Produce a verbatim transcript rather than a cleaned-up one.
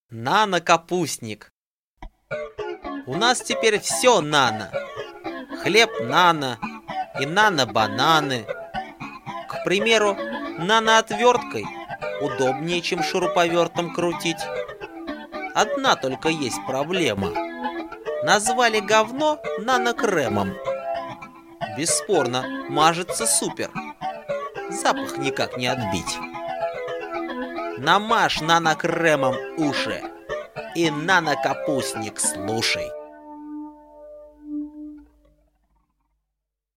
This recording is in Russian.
Нано-капустник. У нас теперь все нано. Хлеб нано и нано-бананы. К примеру, нано-отверткой удобнее, чем шуруповертом крутить. Одна только есть проблема. Назвали говно нано-кремом. Бесспорно, мажется супер. Запах никак не отбить. Намажь нано-кремом уши и нано-капустник слушай.